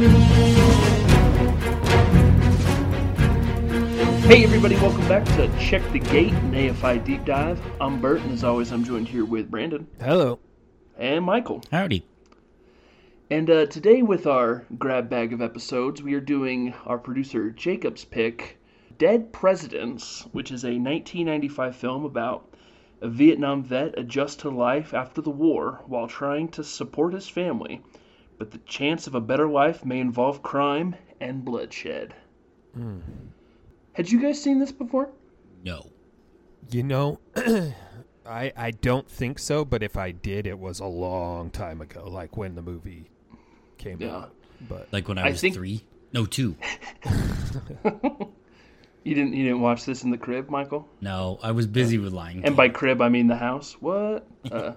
Hey everybody, welcome back to Check the Gate, an AFI Deep Dive. I'm Bert, and as always, I'm joined here with Brandon. Hello. And Michael. Howdy. And today with our grab bag of episodes, we are doing our producer Jacob's pick, Dead Presidents, which is a 1995 film about a Vietnam vet adjusts to life after the war while trying to support his family, but the chance of a better life may involve crime and bloodshed. Had you guys seen this before? No. You know, I don't think so, but if I did, it was a long time ago, like when the movie came out. But like when I was 3? No, 2. You didn't watch this in the crib, Michael? No, I was busy with Lion King. And by crib, I mean the house. What?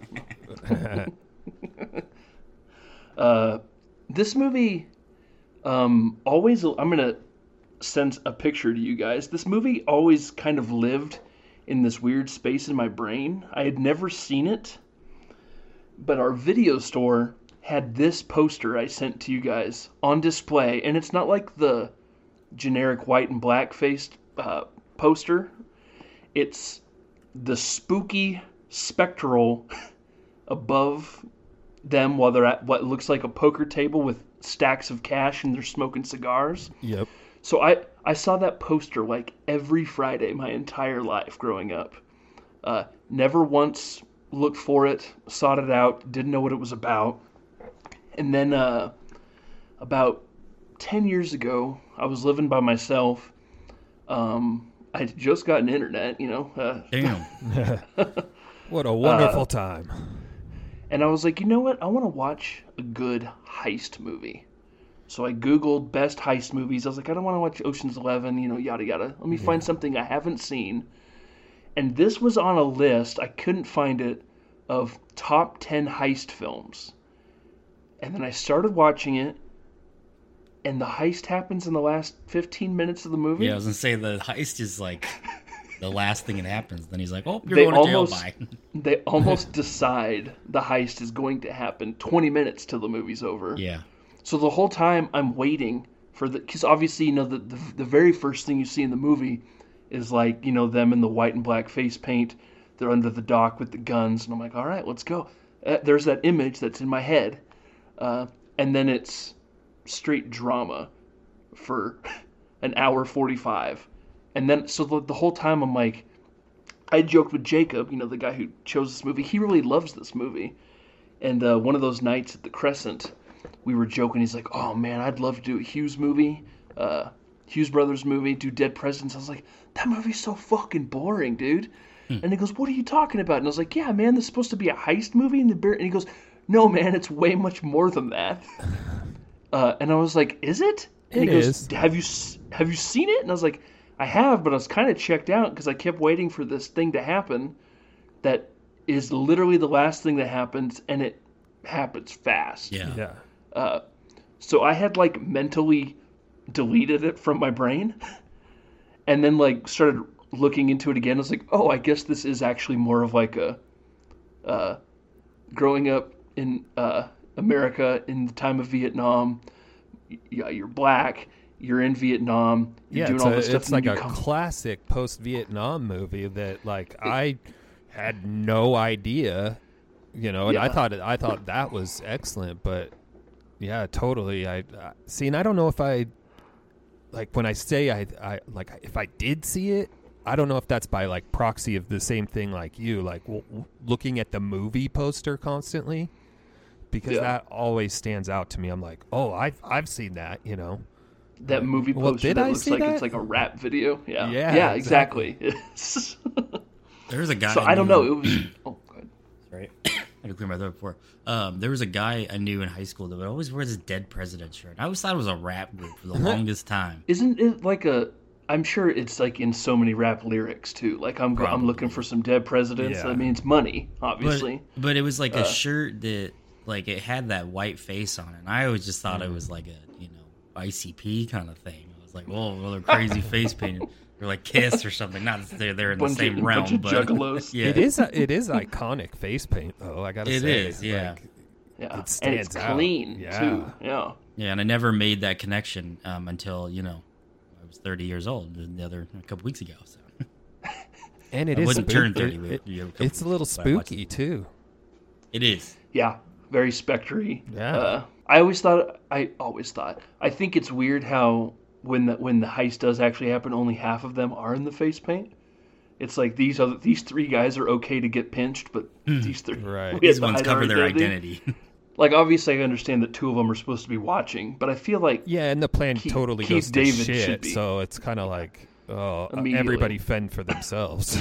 This movie, always, I'm going to send a picture to you guys. This movie always kind of lived in this weird space in my brain. I had never seen it, but our video store had this poster I sent to you guys on display, and it's not like the generic white and black faced poster. It's the spooky spectral above them while they're at what looks like a poker table with stacks of cash and they're smoking cigars. Yep. So I saw that poster like every Friday my entire life growing up. Never once looked for it, sought it out, didn't know what it was about. And then about 10 years ago, I was living by myself. I had just gotten internet, Damn. What a wonderful time. And I was like, you know what? I want to watch a good heist movie. So I Googled best heist movies. I was like, I don't want to watch Ocean's 11, yada yada. Let me find something I haven't seen. And this was on a list, I couldn't find it, of top 10 heist films. And then I started watching it, and the heist happens in the last 15 minutes of the movie. Yeah, I was going to say, the heist is like the last thing that happens. Then he's like, oh, you're going to jail, bye. They almost decide the heist is going to happen 20 minutes till the movie's over. Yeah. So the whole time I'm waiting for because obviously, the very first thing you see in the movie is like, them in the white and black face paint. They're under the dock with the guns. And I'm like, all right, let's go. There's that image that's in my head. And then it's straight drama for an hour 45. And then, so the whole time I'm like, I joked with Jacob, the guy who chose this movie. He really loves this movie. And one of those nights at the Crescent, we were joking. He's like, oh man, I'd love to do a Hughes movie, Hughes Brothers movie, do Dead Presidents. I was like, that movie's so fucking boring, dude. And he goes, what are you talking about? And I was like, yeah, man, this is supposed to be a heist movie. And he goes, no, man, it's way much more than that. And I was like, is it? And he goes, have you seen it? And I was like, I have, but I was kind of checked out because I kept waiting for this thing to happen that is literally the last thing that happens, and it happens fast. Yeah. So I had like mentally deleted it from my brain and then like started looking into it again. I was like, oh, I guess this is actually more of like a growing up in America in the time of Vietnam. Yeah, you're black, you're in Vietnam, you're doing all this stuff. It's like a classic post-Vietnam movie that like I had no idea, and I thought that was excellent, but yeah, totally. I see, and I don't know if I like when I say I like if I did see it, I don't know if that's by like proxy of the same thing like you, like looking at the movie poster constantly, because that always stands out to me. I'm like, oh, I've seen that, That movie poster that looks like it's like a rap video. Yeah, exactly. There's a guy. So I don't know. It was. Oh, go ahead. Sorry. I had to clear my throat before. There was a guy I knew in high school that would always wear this Dead President shirt. I always thought it was a rap group for the longest time. Isn't it like I'm sure it's like in so many rap lyrics too. Like I'm looking for some dead presidents. Yeah. That means money, obviously. But it was like a shirt that like it had that white face on it. And I always just thought it was like a ICP kind of thing. I was like, well, they're crazy face painted. Or like Kiss or something. Not that they're in the same realm, but juggalos. Yeah. It is iconic face paint though. I gotta say, it is. Yeah, like, yeah, it stands and it's out. clean too. Yeah, Yeah, and I never made that connection until I was 30 years old. A couple weeks ago. So. And it I is wouldn't spooky. turn 30. It's a little spooky too. It is. Yeah, very spectry. Yeah. I think it's weird how when the heist does actually happen, only half of them are in the face paint. It's like these 3 guys are okay to get pinched, but these 3 Right. These ones cover their identity. Like, obviously, I understand that 2 of them are supposed to be watching, but I feel like And the plan totally Keith goes to David should shit. be. So it's kind of like, Immediately. everybody fend for themselves.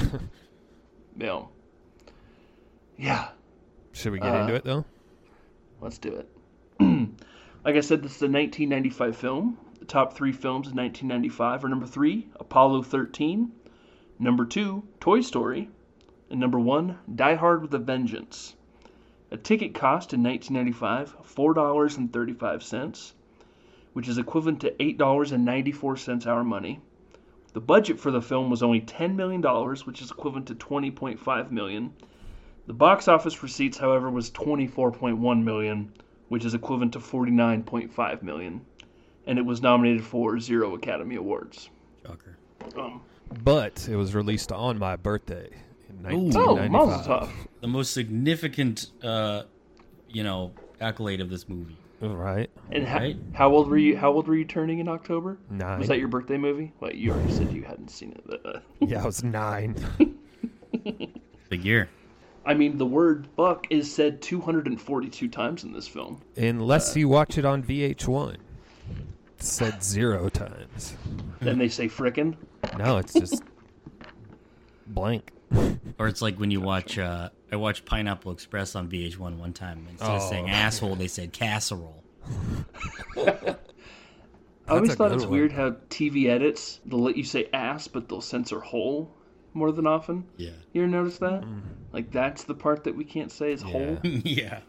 Yeah. Should we get into it though? Let's do it. Like I said, this is a 1995 film. The top 3 films in 1995 are number 3, Apollo 13, number 2, Toy Story, and number 1, Die Hard with a Vengeance. A ticket cost in 1995, $4.35, which is equivalent to $8.94 our money. The budget for the film was only $10 million, which is equivalent to $20.5 million. The box office receipts, however, was $24.1 million, which is equivalent to $49.5 million. And it was nominated for 0 Academy Awards. Shocker. But it was released on my birthday in Oh, 1995. Mazel tov. The most significant, accolade of this movie. Right. And Right. how old were you turning in October? 9. Was that your birthday movie? Well, you already said you hadn't seen it. Yeah, I was 9. Big year. I mean, the word "fuck" is said 242 times in this film. Unless you watch it on VH1. It's said 0 times. Then they say "frickin'." No, it's just blank. Or it's like when you watch, I watched Pineapple Express on VH1 one time. Instead of saying asshole, they said casserole. I always a thought good it's one. weird how TV edits, they'll let you say ass, but they'll censor hole more than often. Yeah. You ever notice that? Like, that's the part that we can't say is hole. Yeah.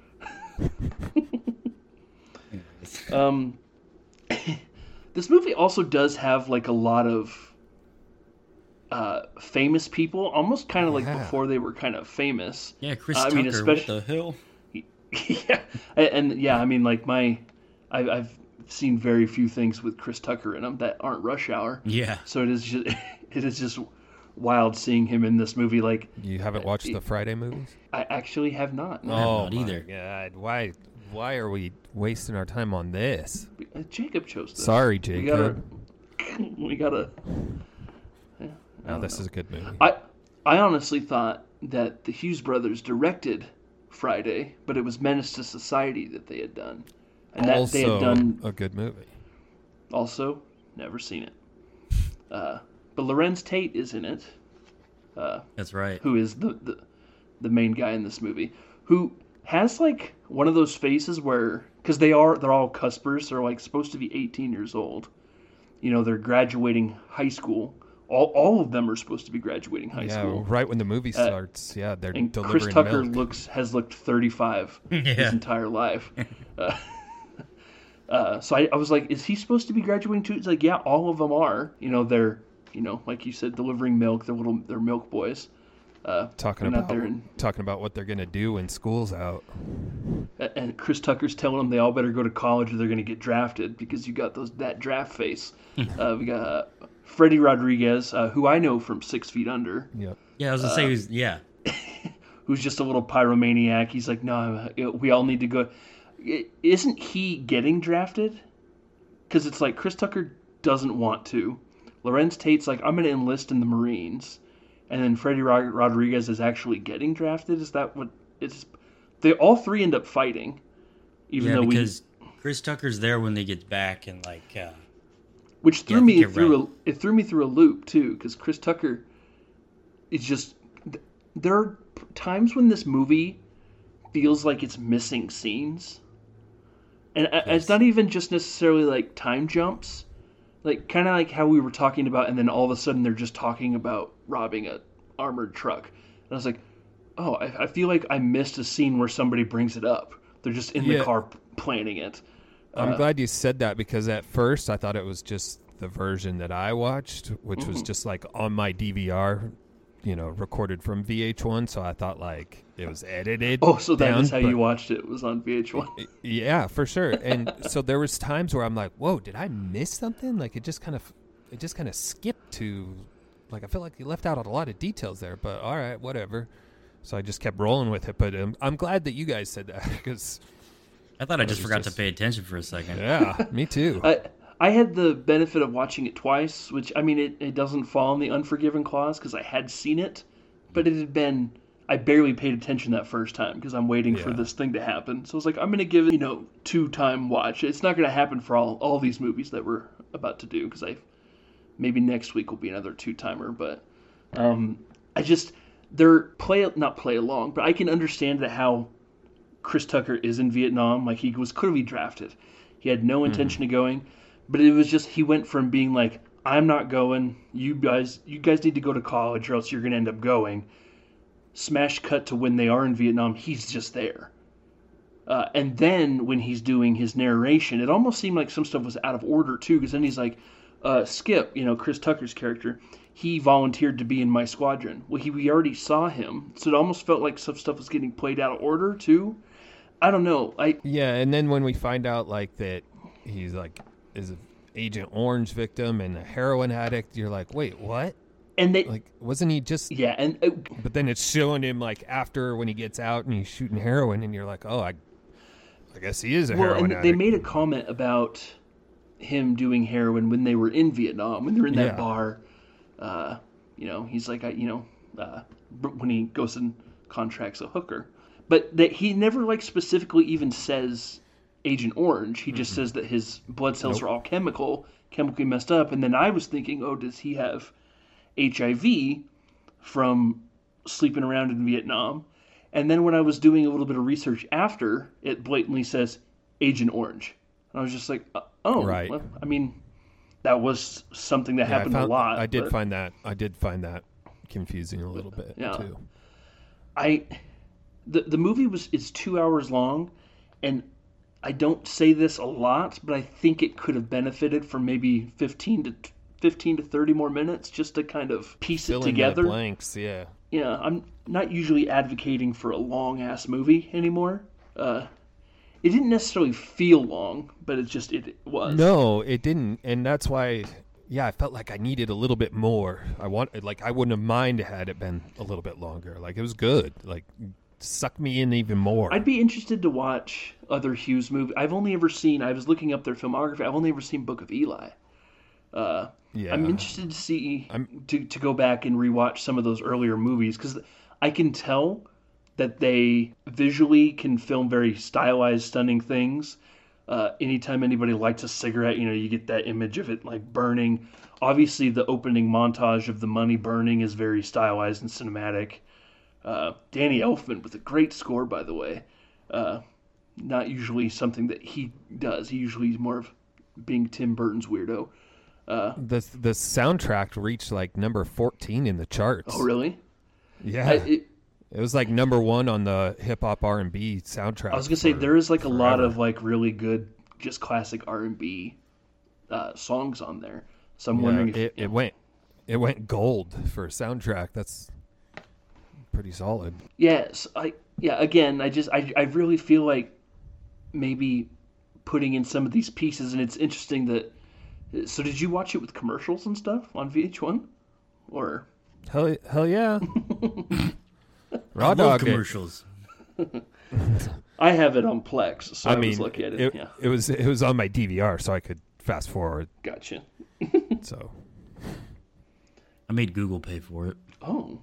This movie also does have, like, a lot of famous people, almost kind of like Yeah. before they were kind of famous. Yeah, Chris I Tucker, mean, what especially- the hell? Yeah, and yeah, I mean, like I've seen very few things with Chris Tucker in them that aren't Rush Hour. Yeah. So it is just wild seeing him in this movie. Like, You haven't watched the Friday movies? I actually have not. No. Oh, not either. God. Why are we wasting our time on this? Jacob chose this. Sorry, We Jacob. gotta. No, this is a good movie. I honestly thought that the Hughes brothers directed Friday, but it was Menace to Society that they had done, and that Also they had done. a good movie. Also, never seen it. But Lorenz Tate is in it. That's right. Who is the main guy in this movie, who has like one of those faces where, because they're all cuspers, they're like supposed to be 18 years old. You know, they're graduating high school. All of them are supposed to be graduating high Yeah, school. right when the movie starts. Yeah, they're And delivering Chris Tucker milk. has looked 35 his Yeah. entire life. So I was like, is he supposed to be graduating too? It's like, yeah, all of them are. You know, they're, like you said, delivering milk. They're milk boys. talking they're not there about what they're gonna do when school's out. And Chris Tucker's telling them they all better go to college or they're going to get drafted because you got that draft face. We got Freddie Rodriguez, who I know from 6 Feet Under, Yep. Yeah, I was gonna say, who's just a little pyromaniac. He's like, no, we all need to go. Isn't he getting drafted? Because it's like Chris Tucker doesn't want to. Lorenz Tate's like, I'm going to enlist in the Marines. And then Freddie Rodriguez is actually getting drafted? Is that what it's... They all 3 end up fighting. Even yeah, though because Chris Tucker's there when they get back, and like, which threw I me think you're it threw me through a loop too, because Chris Tucker is just... There are times when this movie feels like it's missing scenes. And it's not even just necessarily like time jumps. Like, kind of like how we were talking about, and then all of a sudden they're just talking about robbing a armored truck. And I was like, oh, I feel like I missed a scene where somebody brings it up. They're just in the car planning it. I'm glad you said that, because at first I thought it was just the version that I watched, which was just like on my DVR recorded from VH1, so I thought like it was edited. Oh, so that down, is how but- you watched it? It was on VH1. Yeah, for sure. And so there was times where I'm like, "Whoa, did I miss something?" Like it just kind of skipped to, like I feel like you left out a lot of details there. But all right, whatever. So I just kept rolling with it. But I'm glad that you guys said that because I thought I just was forgot just- to pay attention for a second. yeah, me too. I had the benefit of watching it twice, which, I mean, it doesn't fall in the Unforgiven clause because I had seen it, but it had been, I barely paid attention that first time because I'm waiting for Yeah. this thing to happen. So I was like, I'm going to give it, 2-time watch. It's not going to happen for all these movies that we're about to do because maybe next week will be another 2-timer, but they're not play along, but I can understand that how Chris Tucker is in Vietnam. Like, he was clearly drafted. He had no intention of going. But it was just, he went from being like, I'm not going, you guys need to go to college or else you're going to end up going. Smash cut to when they are in Vietnam, he's just there. And then when he's doing his narration, it almost seemed like some stuff was out of order too, because then he's like, Skip, Chris Tucker's character, he volunteered to be in my squadron. Well, we already saw him, so it almost felt like some stuff was getting played out of order too. I don't know. Yeah, and then when we find out like that he's like is an Agent Orange victim and a heroin addict, you're like, wait, what? And they, Like, wasn't he just? yeah, and But then it's showing him like after when he gets out and he's shooting heroin, and you're like, oh, I guess he is a well, heroin and addict. they made a comment about him doing heroin when they were in Vietnam, when they're in that Yeah. bar. He's like, when he goes and contracts a hooker, but that he never like specifically even says Agent Orange. He just says that his blood cells are all chemically messed up. And then I was thinking, oh, does he have HIV from sleeping around in Vietnam? And then when I was doing a little bit of research after, it blatantly says Agent Orange. And I was just like, oh, Right. well, I mean, that was something that Yeah, happened a lot. I did but find that confusing a little bit Yeah. too. The movie is 2 hours long, and I don't say this a lot, but I think it could have benefited from maybe 15 to 30 more minutes just to kind of piece Fill it in the together. blanks, yeah. Yeah, I'm not usually advocating for a long ass movie anymore. It didn't necessarily feel long, but it was. No, it didn't, and that's why. Yeah, I felt like I needed a little bit more. I wouldn't have minded had it been a little bit longer. Like it was good. Like suck me in even more. I'd be interested to watch other Hughes movies. I was looking up their filmography. I've only ever seen Book of Eli. Yeah. I'm interested to see to go back and rewatch some of those earlier movies because I can tell that they visually can film very stylized, stunning things. Anytime anybody lights a cigarette, you get that image of it like burning. Obviously, the opening montage of the money burning is very stylized and cinematic. Danny Elfman with a great score, by the way. Not usually something that he does. He usually is more of being Tim Burton's weirdo. The soundtrack reached like number 14 in the charts. Oh, really? Yeah. It was like number 1 on the hip hop R&B soundtrack. I was gonna say there is like a lot of like really good, just classic R&B songs on there. So I'm wondering if it went gold for a soundtrack. That's pretty solid. Yes, again, I really feel like maybe putting in some of these pieces, and it's interesting that. So did you watch it with commercials and stuff on VH1, or? Hell yeah. Raw I love dog it. commercials. I have it on Plex, so I mean, was looking at it. Yeah, it was on my DVR, so I could fast forward. gotcha. So I made Google pay for it. Oh,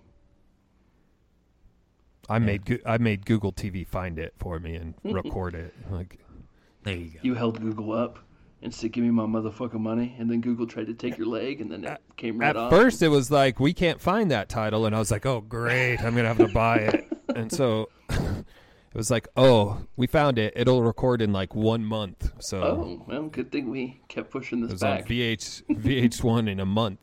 I made Google TV find it for me and record it. Like There you go. you held Google up and said, "Give me my motherfucking money," and then Google tried to take your leg, and then it came right at off. first, it was like we can't find that title, and I was like, "Oh, great! I'm gonna have to buy it." And so it was like, "Oh, we found it. It'll record in like 1 month." So Oh, well, good thing we kept pushing it this was back. on VH1 in a month.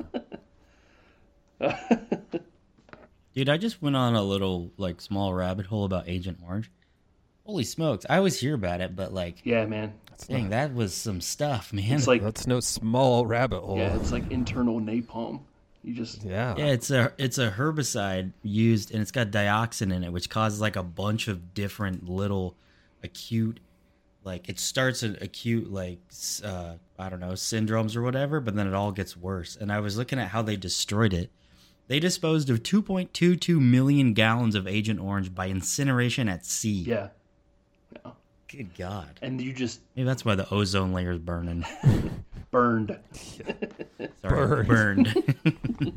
Dude, I just went on a little like small rabbit hole about Agent Orange. Holy smokes. I always hear about it, but like Yeah, man. dang, that was some stuff, man. It's like That's no small rabbit hole. it's like internal napalm. You just Yeah. Yeah, it's a herbicide used, and it's got dioxin in it, which causes like a bunch of different little acute, like it starts in acute I don't know, syndromes or whatever, but then it all gets worse. And I was looking at how they destroyed it. They disposed of 2.22 million gallons of Agent Orange by incineration at sea. yeah. Good God. And you just Maybe that's why the ozone layer is burning. burned. Sorry, burned.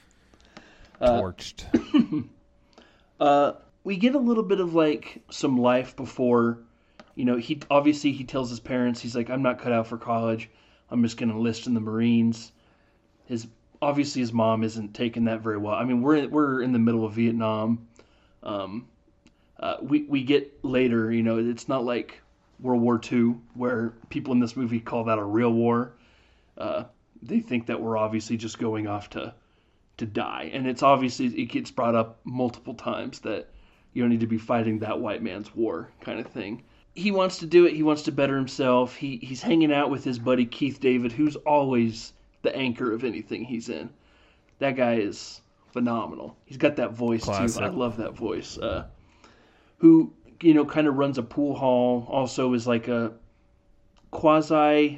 Torched. We get a little bit of like some life before, he tells his parents, he's like, I'm not cut out for college. I'm just going to enlist in the Marines. His mom isn't taking that very well. I mean, we're in the middle of Vietnam. We get later, it's not like World War II where people in this movie call that a real war. They think that we're obviously just going off to die. And it gets brought up multiple times that you don't need to be fighting that white man's war kind of thing. He wants to do it. He wants to better himself. He's hanging out with his buddy Keith David, who's always the anchor of anything he's in. That guy is phenomenal. He's got that voice Classic. too. I love that voice. Who, kind of runs a pool hall, also is like a quasi,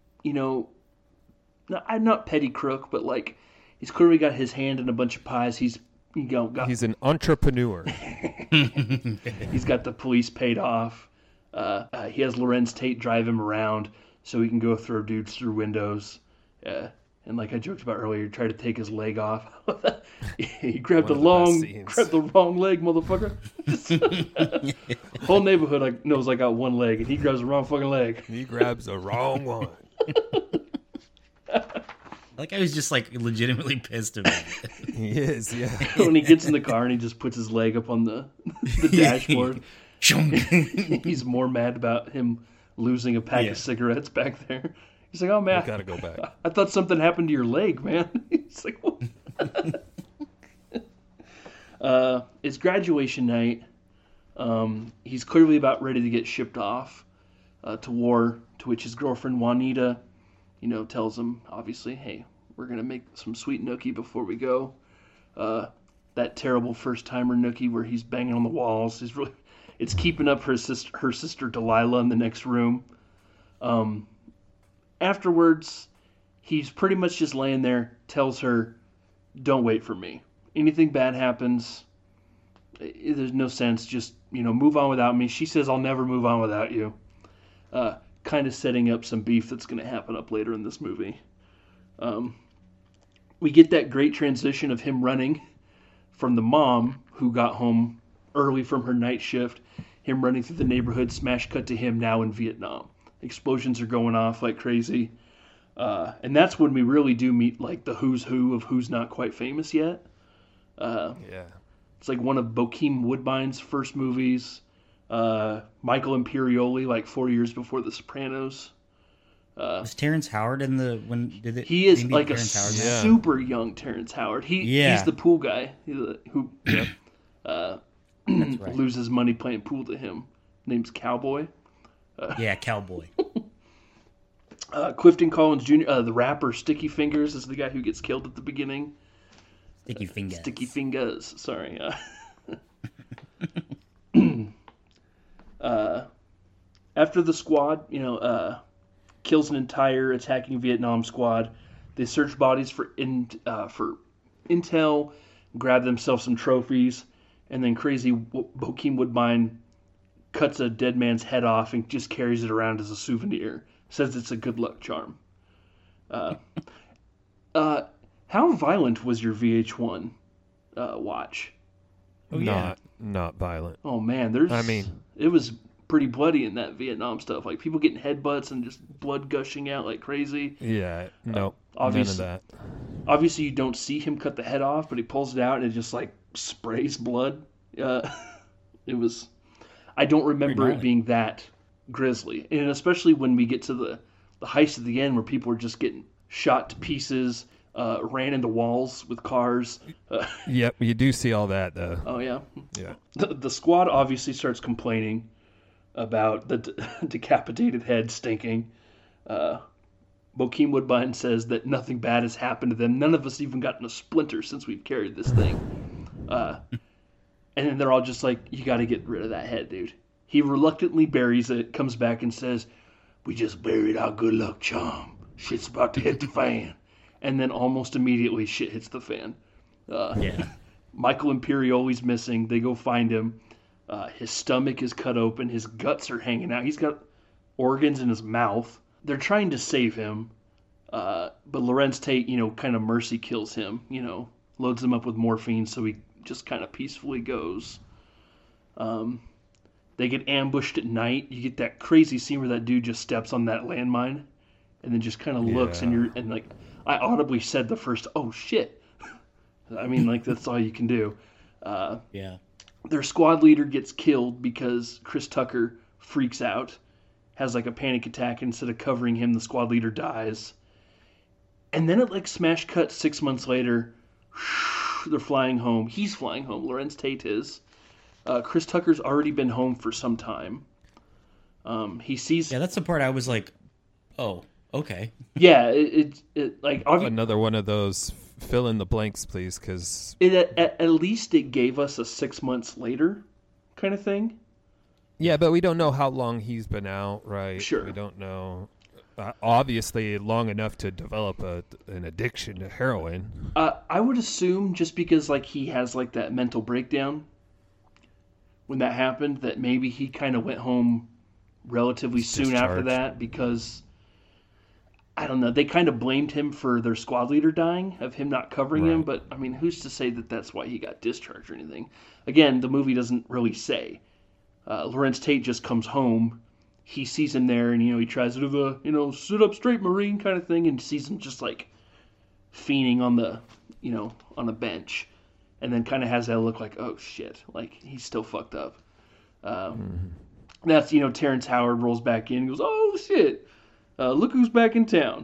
not petty crook, but like he's clearly got his hand in a bunch of pies. He's an entrepreneur. He's got the police paid off. He has Lorenz Tate drive him around so he can go throw dudes through windows. And like I joked about earlier, he tried to take his leg off. He grabbed One the of the best scenes. grabbed the wrong leg, motherfucker. Whole neighborhood knows I got one leg, and he grabs the wrong fucking leg. He grabs the wrong one. Like I was just like legitimately pissed about it. He is, yeah. When he gets in the car and he just puts his leg up on the dashboard, he's more mad about him losing a pack of cigarettes back there. He's like, "Oh man, We gotta go back." I thought something happened to your leg, man." He's like, "What?" It's graduation night. He's clearly about ready to get shipped off to war. To which his girlfriend Juanita, tells him, obviously, "Hey, we're gonna make some sweet nookie before we go." That terrible first timer nookie where he's banging on the walls. It's keeping up her sister Delilah in the next room. Afterwards, he's pretty much just laying there, tells her, "Don't wait for me. Anything bad happens, there's no sense. Just, move on without me." She says, "I'll never move on without you." Kind of setting up some beef that's going to happen up later in this movie. We get that great transition of him running from the mom who got home early from her night shift, him running through the neighborhood, smash cut to him now in Vietnam. Explosions are going off like crazy. And that's when we really do meet like the who's who of who's not quite famous yet. Yeah. It's like one of Bokeem Woodbine's first movies. Michael Imperioli, like 4 years before The Sopranos. Was Terrence Howard in the He is maybe like a Terrence Howard? Yeah. super young Terrence Howard. He's the pool guy who That's right. loses money playing pool to him. Name's Cowboy. Yeah, Cowboy. Clifton Collins Jr., the rapper Sticky Fingers, is the guy who gets killed at the beginning. Sticky fingers. Sticky Fingers, sorry. After the squad, kills an entire attacking Vietnam squad, they search bodies for intel, grab themselves some trophies, and then crazy Bokeem Woodbine cuts a dead man's head off and just carries it around as a souvenir. Says it's a good luck charm. How violent was your VH1 watch? Oh, yeah. Not violent. Oh man, it was pretty bloody in that Vietnam stuff. Like people getting headbutts and just blood gushing out like crazy. Yeah, no, obviously- none of that. Obviously, you don't see him cut the head off, but he pulls it out and it just like sprays blood. It was. I don't remember it being that grisly, and especially when we get to the heist at the end where people are just getting shot to pieces, ran into walls with cars. Yep, you do see all that though. Oh yeah. Yeah. The squad obviously starts complaining about the decapitated head stinking. Bokeem Woodbine says that nothing bad has happened to them. None of us even gotten a splinter since we've carried this thing. And then they're all just like, you got to get rid of that head, dude. He reluctantly buries it, comes back and says, we just buried our good luck charm. Shit's about to hit the fan. And then almost immediately shit hits the fan. Michael Imperioli's missing. They go find him. His stomach is cut open. His guts are hanging out. He's got organs in his mouth. They're trying to save him. But Larenz Tate, kind of mercy kills him. Loads him up with morphine so he just kind of peacefully goes. They get ambushed at night. You get that crazy scene where that dude just steps on that landmine and then just kind of looks and like I audibly said the first, oh shit. I mean, like, that's all you can do. Their squad leader gets killed because Chris Tucker freaks out, has like a panic attack. Instead of covering him, the squad leader dies. And then it like smash cut 6 months later. They're flying home. He's flying home. Larenz Tate is. Chris Tucker's already been home for some time. He sees... Yeah, that's the part I was like, oh, okay. Yeah, it like... Another one of those fill in the blanks, please, because... At least it gave us a 6 months later kind of thing. Yeah, but we don't know how long he's been out, right? Sure. We don't know... obviously long enough to develop an addiction to heroin. I would assume just because like he has like that mental breakdown when that happened, that maybe he kind of went home relatively soon after that, because I don't know, they kind of blamed him for their squad leader dying, of him not covering him, but I mean, who's to say that that's why he got discharged or anything? Again, the movie doesn't really say. Larenz Tate just comes home. He sees him there, and, he tries to do the, sit up straight, Marine kind of thing, and sees him just, like, fiending on the, on a bench. And then kind of has that look like, oh, shit. Like, he's still fucked up. That's, Terrence Howard rolls back in and goes, oh, shit. Look who's back in town.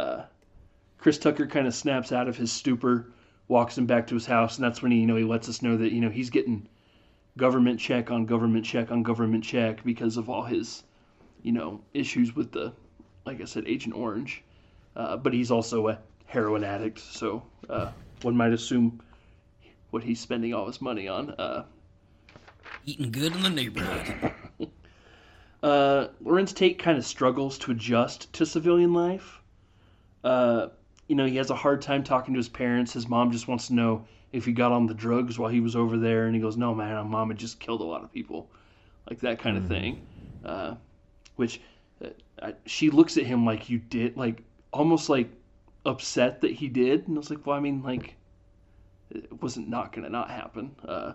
Chris Tucker kind of snaps out of his stupor, walks him back to his house, and that's when he lets us know that, he's getting government check on government check on government check because of all his... issues with the, like I said, Agent Orange. But he's also a heroin addict, so one might assume what he's spending all his money on. Eating good in the neighborhood. Larenz Tate kind of struggles to adjust to civilian life. He has a hard time talking to his parents. His mom just wants to know if he got on the drugs while he was over there, and he goes, no, man, my mom had just killed a lot of people. Like that kind of thing. Which she looks at him like, you did, like almost like upset that he did, and I was like, well, I mean, like, it wasn't not gonna not happen.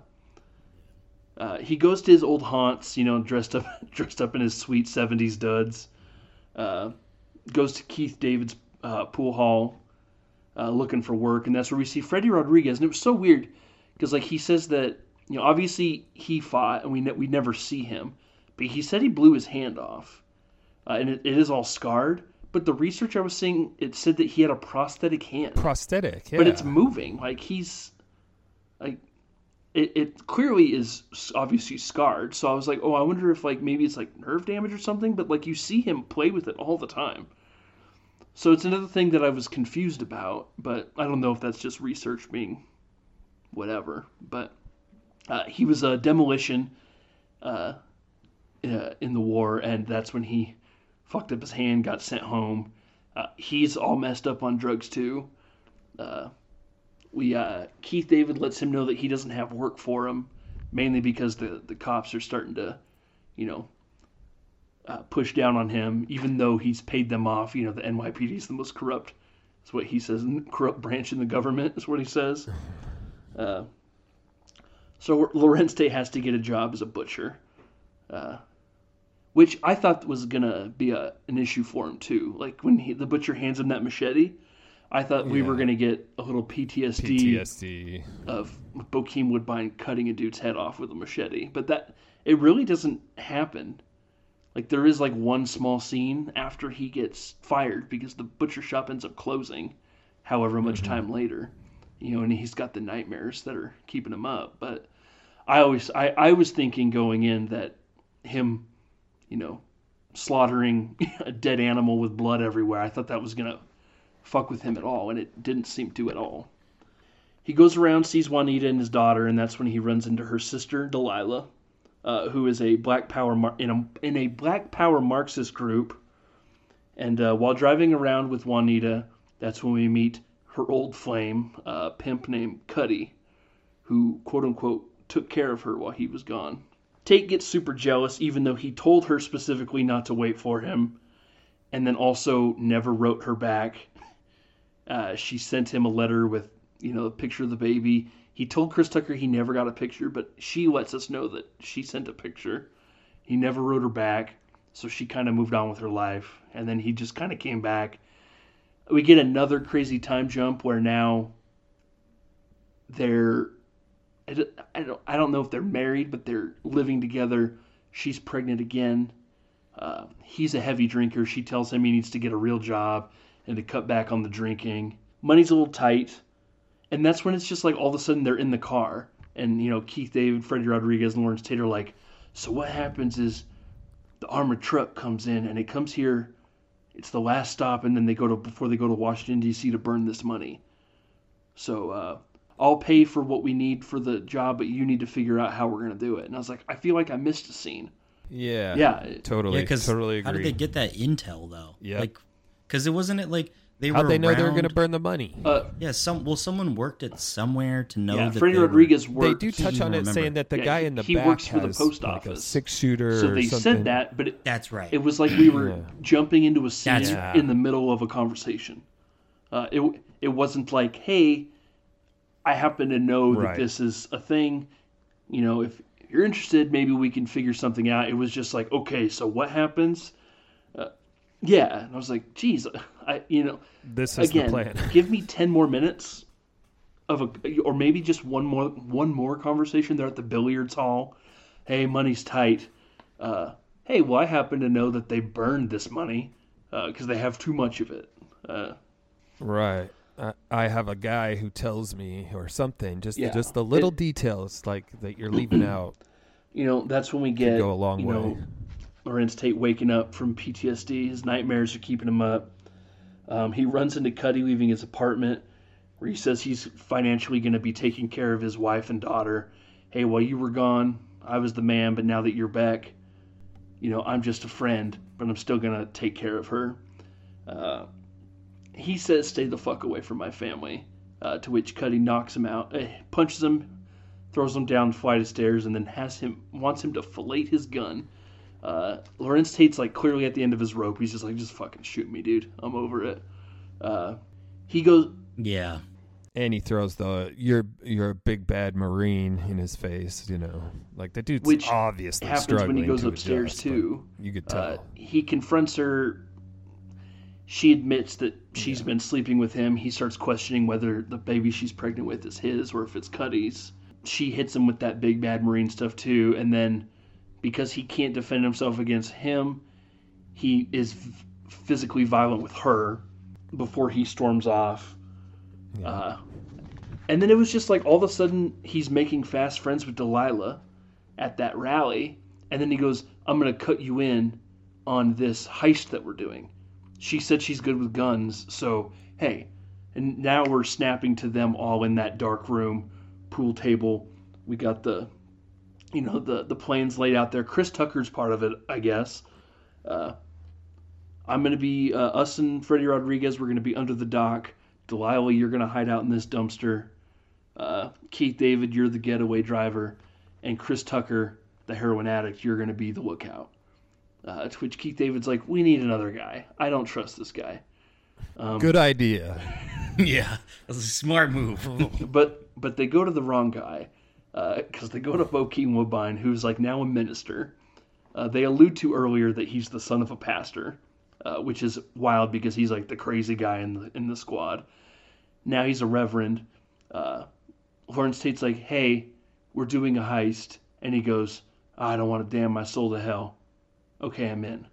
He goes to his old haunts, dressed up in his sweet 70s duds. Goes to Keith David's pool hall, looking for work, and that's where we see Freddy Rodriguez. And it was so weird because like he says that obviously he fought, and we never see him. But he said he blew his hand off, and it is all scarred. But the research I was seeing, it said that he had a prosthetic hand. Prosthetic, yeah. But it's moving. Like, he's... like, it clearly is obviously scarred. So I was like, oh, I wonder if, like, maybe it's, like, nerve damage or something. But, like, you see him play with it all the time. So it's another thing that I was confused about. But I don't know if that's just research being whatever. But he was a demolition... in the war, and that's when he fucked up his hand, got sent home. He's all messed up on drugs too. Keith David lets him know that he doesn't have work for him, mainly because the cops are starting to, push down on him, even though he's paid them off. The NYPD is the most corrupt. That's what he says. Corrupt branch in the government is what he says. So Larenz Tate has to get a job as a butcher. Which I thought was going to be an issue for him, too. Like, when the butcher hands him that machete, I thought we were going to get a little PTSD of Bokeem Woodbine cutting a dude's head off with a machete. But it really doesn't happen. Like, there is, like, one small scene after he gets fired because the butcher shop ends up closing however much time later. And he's got the nightmares that are keeping him up. But I was thinking going in that him... slaughtering a dead animal with blood everywhere. I thought that was going to fuck with him at all, and it didn't seem to at all. He goes around, sees Juanita and his daughter, and that's when he runs into her sister, Delilah, who is a Black Power in a Black Power Marxist group. And while driving around with Juanita, that's when we meet her old flame, a pimp named Cuddy, who, quote-unquote, took care of her while he was gone. Tate gets super jealous, even though he told her specifically not to wait for him, and then also never wrote her back. She sent him a letter with, a picture of the baby. He told Chris Tucker he never got a picture, but she lets us know that she sent a picture. He never wrote her back, so she kind of moved on with her life, and then he just kind of came back. We get another crazy time jump where now they're, I don't know if they're married, but they're living together. She's pregnant again. He's a heavy drinker. She tells him he needs to get a real job and to cut back on the drinking. Money's a little tight. And that's when it's just like all of a sudden they're in the car. And, Keith David, Freddie Rodriguez, and Lawrence Tate are like, so what happens is the armored truck comes in and it comes here. It's the last stop, and then before they go to Washington, D.C. to burn this money. So I'll pay for what we need for the job, but you need to figure out how we're going to do it. And I was like, I feel like I missed a scene. Yeah. Yeah. Totally. Totally agree. How did they get that intel, though? Yeah. Because it wasn't like they were How'd they know around... they were going to burn the money? Someone worked it somewhere to know that Freddie Rodriguez worked. They do touch on it, saying that the guy in the he back works for the has post like office. a 6-shooter So or they something. said that, but that's right. It was like we were jumping into a scene right. in the middle of a conversation. It wasn't like, hey, I happen to know that this is a thing. If you're interested, maybe we can figure something out. It was just like, okay, so what happens? And I was like, geez, this is again, the plan. Give me 10 more minutes or maybe just one more conversation there at the billiards hall. Hey, money's tight. Hey, well, I happen to know that they burned this money because they have too much of it. Right. I have a guy who tells me or something, just the little details like that you're leaving out. That's when we get go a long way. Lawrence Tate waking up from PTSD. His nightmares are keeping him up. He runs into Cuddy leaving his apartment where he says he's financially going to be taking care of his wife and daughter. Hey, while you were gone, I was the man, but now that you're back, I'm just a friend, but I'm still going to take care of her. He says, stay the fuck away from my family, to which Cuddy knocks him out, punches him, throws him down the flight of stairs, and then wants him to fillet his gun. Lawrence Tate's like clearly at the end of his rope. He's just like, just fucking shoot me, dude. I'm over it. He goes... Yeah. And he throws you're a big bad Marine in his face, Like, the dude's which obviously happens struggling when he goes to upstairs, adjust, too. You could tell. He confronts her. She admits that she's been sleeping with him. He starts questioning whether the baby she's pregnant with is his or if it's Cuddy's. She hits him with that big bad Marine stuff, too. And then, because he can't defend himself against him, he is physically violent with her before he storms off. Yeah. And then it was just like all of a sudden he's making fast friends with Delilah at that rally. And then he goes, I'm going to cut you in on this heist that we're doing. She said she's good with guns. So, hey. And now we're snapping to them all in that dark room, pool table. We got the plans laid out there. Chris Tucker's part of it, I guess. I'm going to be, us and Freddie Rodriguez, we're going to be under the dock. Delilah, you're going to hide out in this dumpster. Keith David, you're the getaway driver. And Chris Tucker, the heroin addict, you're going to be the lookout. To which Keith David's like, we need another guy. I don't trust this guy. Good idea. Yeah, that's a smart move. But they go to the wrong guy. Because they go to Bokeem Woodbine, who's like now a minister. They allude to earlier that he's the son of a pastor. Which is wild because he's like the crazy guy in the squad. Now he's a reverend. Lawrence Tate's like, hey, we're doing a heist. And he goes, I don't want to damn my soul to hell. Okay, I'm in.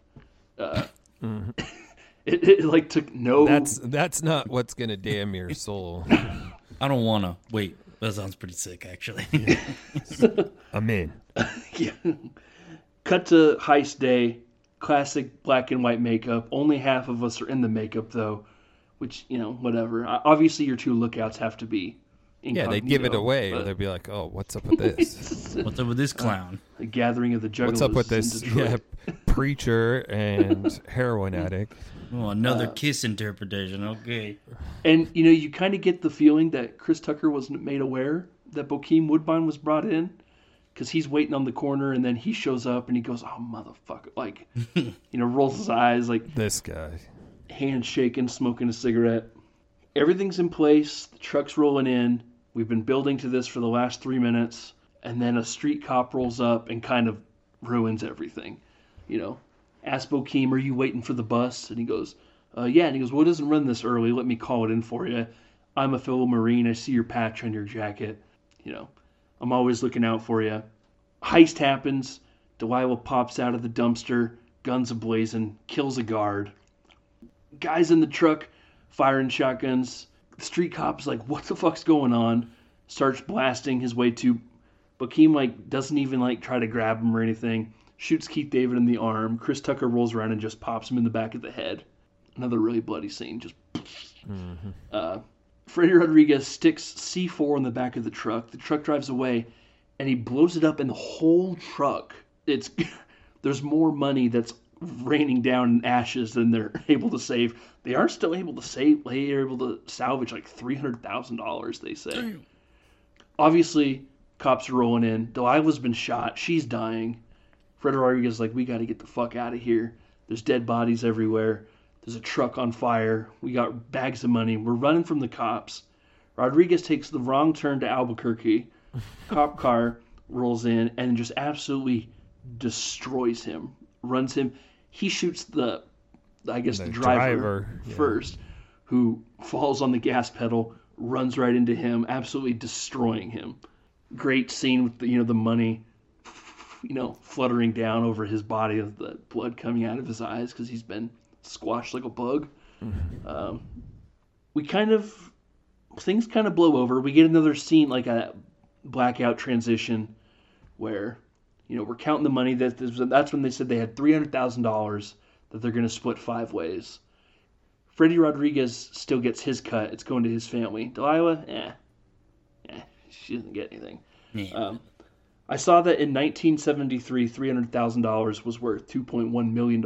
It like took no... That's not what's going to damn your soul. I don't want to. Wait, that sounds pretty sick, actually. I'm in. Yeah. Cut to heist day. Classic black and white makeup. Only half of us are in the makeup, though, which, whatever. Obviously, your two lookouts have to be incognito. Yeah, they'd give it away. Or they'd be like, oh, what's up with this? What's up with this clown? The gathering of the juggalos. What's up with this preacher and heroin addict? Oh, another kiss interpretation. Okay. And, you kind of get the feeling that Chris Tucker wasn't made aware that Bokeem Woodbine was brought in. Because he's waiting on the corner, and then he shows up, and he goes, oh, motherfucker. Like, rolls his eyes, like... This guy. Hands shaking, smoking a cigarette. Everything's in place. The truck's rolling in. We've been building to this for the last 3 minutes. And then a street cop rolls up and kind of ruins everything. Ask Bokeem, are you waiting for the bus? And he goes, yeah. And he goes, well, it doesn't run this early. Let me call it in for you. I'm a fellow Marine. I see your patch on your jacket. I'm always looking out for you. Heist happens. Delilah pops out of the dumpster, guns ablazing, kills a guard. Guys in the truck firing shotguns. The street cop's like, what the fuck's going on? Starts blasting his way to... Bokeem, doesn't even, try to grab him or anything. Shoots Keith David in the arm. Chris Tucker rolls around and just pops him in the back of the head. Another really bloody scene. Just... Freddy Rodriguez sticks C4 in the back of the truck. The truck drives away, and he blows it up in the whole truck. There's more money that's raining down in ashes than they're able to save. They are still able to save. They are able to salvage $300,000, they say. Damn. Obviously, cops are rolling in. Delilah's been shot. She's dying. Freddy Rodriguez is like, we got to get the fuck out of here. There's dead bodies everywhere. There's a truck on fire. We got bags of money. We're running from the cops. Rodriguez takes the wrong turn to Albuquerque. Cop car rolls in and just absolutely destroys him. Runs him. He shoots the driver first, who falls on the gas pedal, runs right into him, absolutely destroying him. Great scene with the money, fluttering down over his body, with the blood coming out of his eyes because he's been squashed like a bug. Things kind of blow over. We get another scene, like a blackout transition, where we're counting the money. That's when they said they had $300,000 that they're going to split 5 ways. Freddy Rodriguez still gets his cut. It's going to his family. Delilah, she doesn't get anything. Yeah. I saw that in 1973, $300,000 was worth $2.1 million.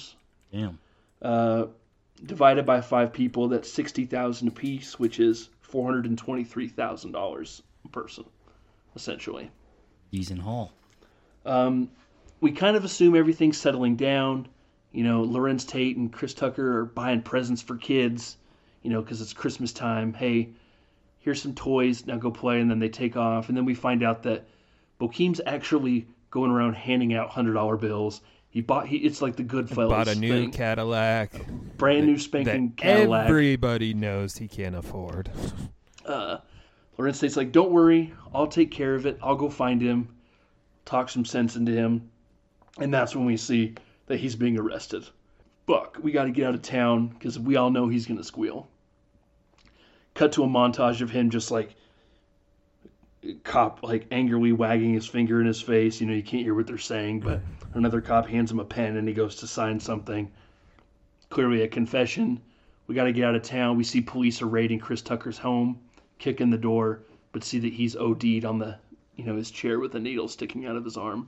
Damn. Divided by 5 people, that's $60,000 apiece, which is $423,000 a person, essentially. Decent haul. We kind of assume everything's settling down. Larenz Tate and Chris Tucker are buying presents for kids, because it's Christmas time. Hey, here's some toys, now go play, and then they take off. And then we find out that Bokeem's actually going around handing out $100 bills. It's like the Goodfellas bought a new thing. Cadillac. Brand new spanking Cadillac. Everybody knows he can't afford. Larenz Tate's like, don't worry, I'll take care of it. I'll go find him, talk some sense into him. And that's when we see that he's being arrested. Fuck, we got to get out of town because we all know he's going to squeal. Cut to a montage of him just cop angrily wagging his finger in his face. You can't hear what they're saying, but another cop hands him a pen and he goes to sign something. Clearly a confession. We got to get out of town. We see police are raiding Chris Tucker's home, kick in the door, but see that he's OD'd on the his chair with a needle sticking out of his arm.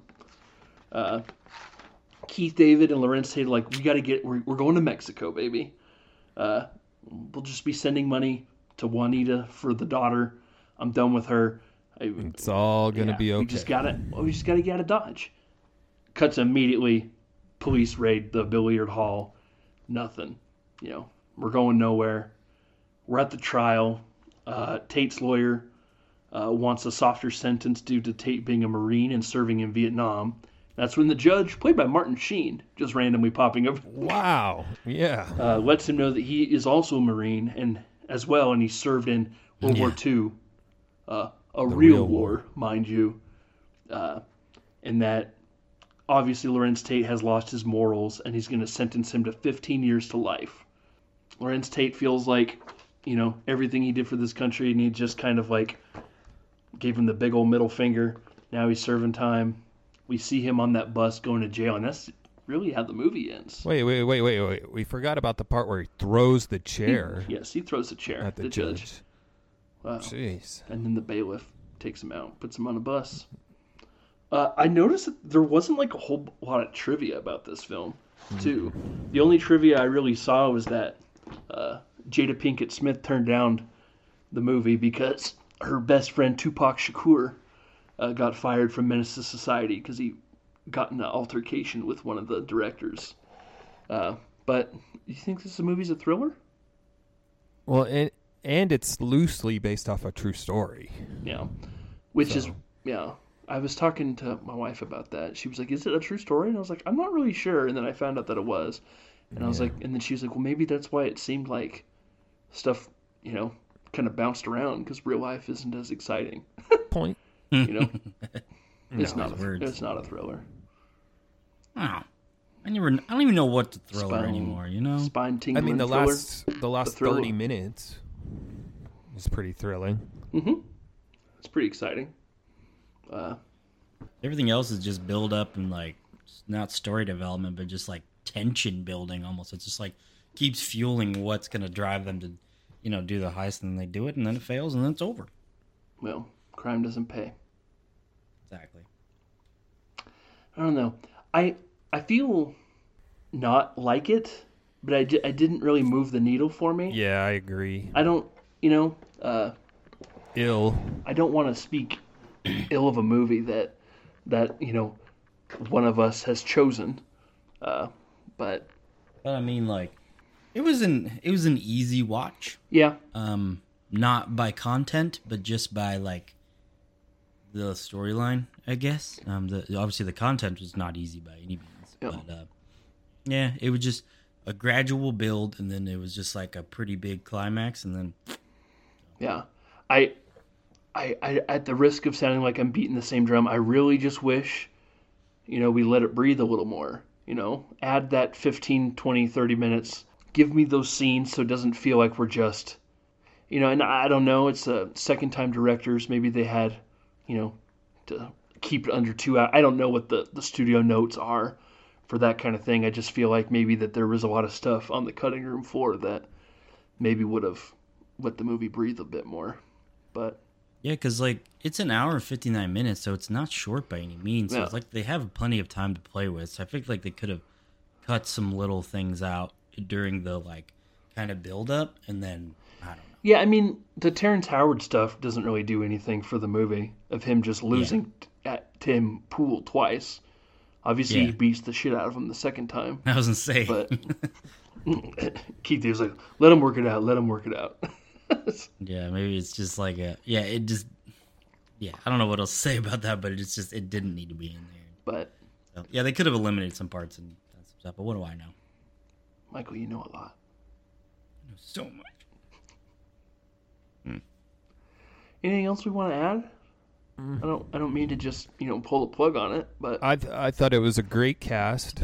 Keith David and Larenz Tate are like, we're going to Mexico, baby. We'll just be sending money to Juanita for the daughter. I'm done with her. It's all gonna be okay. We just gotta get out of Dodge. Cuts immediately. Police raid the billiard hall. Nothing. We're going nowhere. We're at the trial. Tate's lawyer wants a softer sentence due to Tate being a Marine and serving in Vietnam. That's when the judge, played by Martin Sheen, just randomly popping up. Wow. Yeah. Lets him know that he is also a Marine and he served in World War II. A real war, mind you. And that obviously Larenz Tate has lost his morals and he's going to sentence him to 15 years to life. Larenz Tate feels like, everything he did for this country, and he just kind of gave him the big old middle finger. Now he's serving time. We see him on that bus going to jail, and that's really how the movie ends. Wait. We forgot about the part where he throws the chair Yes, he throws the chair at the judge. Wow. Jeez. And then the bailiff takes him out, puts him on a bus. I noticed that there wasn't like a whole lot of trivia about this film, too. The only trivia I really saw was that Jada Pinkett Smith turned down the movie because her best friend Tupac Shakur got fired from Menace to Society because he got in an altercation with one of the directors. But you think this movie's a thriller? Well, and it's loosely based off a true story. Yeah. Which is, yeah. I was talking to my wife about that. She was like, is it a true story? And I was like, I'm not really sure. And then I found out that it was. And I was like, and then she was like, well, maybe that's why it seemed like stuff, kind of bounced around because real life isn't as exciting. Point. It's not a thriller. Oh, I don't even know what to thriller anymore. Spine tingling. I mean, the thriller. last 30 minutes was pretty thrilling. It's pretty exciting. Everything else is just build up and like not story development, but just like tension building almost. It's just like keeps fueling what's going to drive them to, do the heist, and then they do it, and then it fails, and then it's over. Well, crime doesn't pay. Exactly. I don't know. I feel not like it, but I didn't really move the needle for me. Yeah, I agree. I don't, Ill. I don't want to speak ill of a movie that one of us has chosen. But I mean, like, it was an easy watch. yeah, Not by content, but just by like the storyline, I guess. Obviously the content was not easy by any means, Yeah. but yeah, it was just a gradual build, and then it was just like a pretty big climax, and then yeah. I at the risk of sounding like I'm beating the same drum, I really just wish, we let it breathe a little more. Add that 15, 20, 30 minutes. Give me those scenes so it doesn't feel like we're just, and I don't know, it's a second time directors. Maybe they had, to keep it under 2 hours. I don't know what the studio notes are for that kind of thing. I just feel like maybe that there was a lot of stuff on the cutting room floor that maybe would have let the movie breathe a bit more. But yeah, because like it's an hour and 59 minutes, so it's not short by any means. So Yeah. it's like they have plenty of time to play with. So I think like they could have cut some little things out during the like kind of build up, and then I don't know. yeah, I mean, the Terrence Howard stuff doesn't really do anything for the movie of him just losing at Tim Pool twice. Obviously, Yeah. he beats the shit out of him the second time. I was gonna say, But Keith was like, let him work it out. Let him work it out. yeah, maybe it's just like I don't know what else to say about that, but it didn't need to be in there. But, So, yeah, they could have eliminated some parts and done some stuff, but what do I know? Michael, you know a lot. I know so much. Anything else we want to add? I don't mean to just, pull the plug on it, but I thought it was a great cast.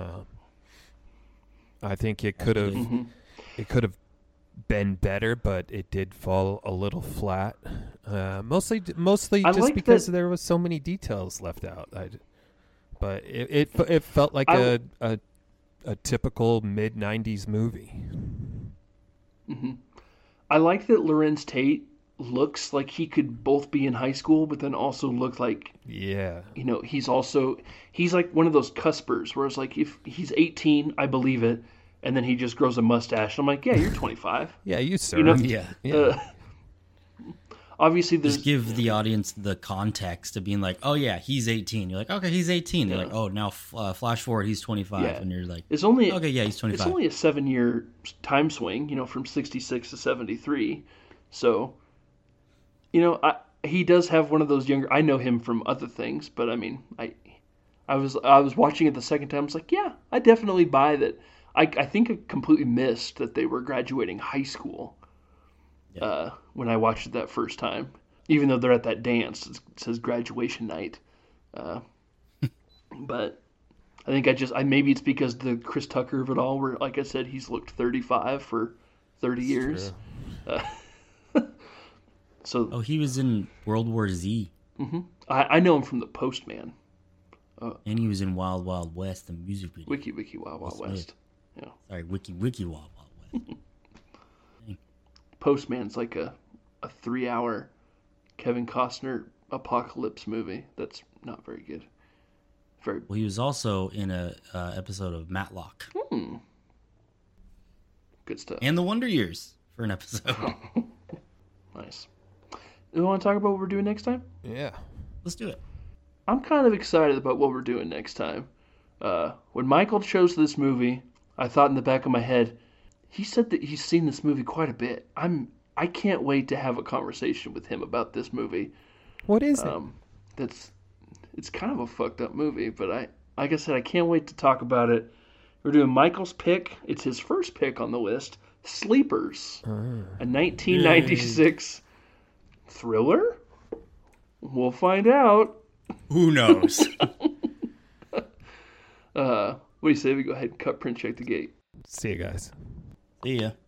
I think it could have been better, but it did fall a little flat. Mostly I just like because that- there was so many details left out. But it felt like I- a typical mid-90s movie. I like that Lorenz Tate looks like he could both be in high school, but then also look like, Yeah. he's like one of those cuspers where it's like, if he's 18, I believe it. And then he just grows a mustache. And I'm like, yeah, you're 25. Yeah, you serve. Yeah. Obviously, there's Just give the audience the context of being like, oh yeah, he's 18. You're like, okay, he's 18. They're like, oh, now flash forward, he's 25. Yeah. And you're like, it's only okay, yeah, he's 25. It's only a 7-year time swing, from 66 to 73. So, he does have one of those younger. I know him from other things, but I mean, I was watching it the second time. I was like, yeah, I definitely buy that. I think I completely missed that they were graduating high school when I watched it that first time. Even though they're at that dance, it says graduation night. But I think maybe it's because the Chris Tucker of it all, where, like I said, he's looked 35 for 30 years. So oh, he was in World War Z. I know him from The Postman. And he was in Wild Wild West, the music video. Wiki Wild Wild West. Yeah. Sorry, Wiki Wild Wild West. Postman's like a 3-hour Kevin Costner apocalypse movie. That's not very good. Very. Well, he was also in a episode of Matlock. Good stuff. And The Wonder Years for an episode. Nice. You want to talk about what we're doing next time? Yeah. Let's do it. I'm kind of excited about what we're doing next time. When Michael chose this movie, I thought in the back of my head, he said that he's seen this movie quite a bit. I can't wait to have a conversation with him about this movie. What is it? It's kind of a fucked up movie, but like I said, I can't wait to talk about it. We're doing Michael's pick. It's his first pick on the list. Sleepers, a 1996 thriller. We'll find out. Who knows? What do you say we go ahead and cut print check the gate? See you guys. See ya.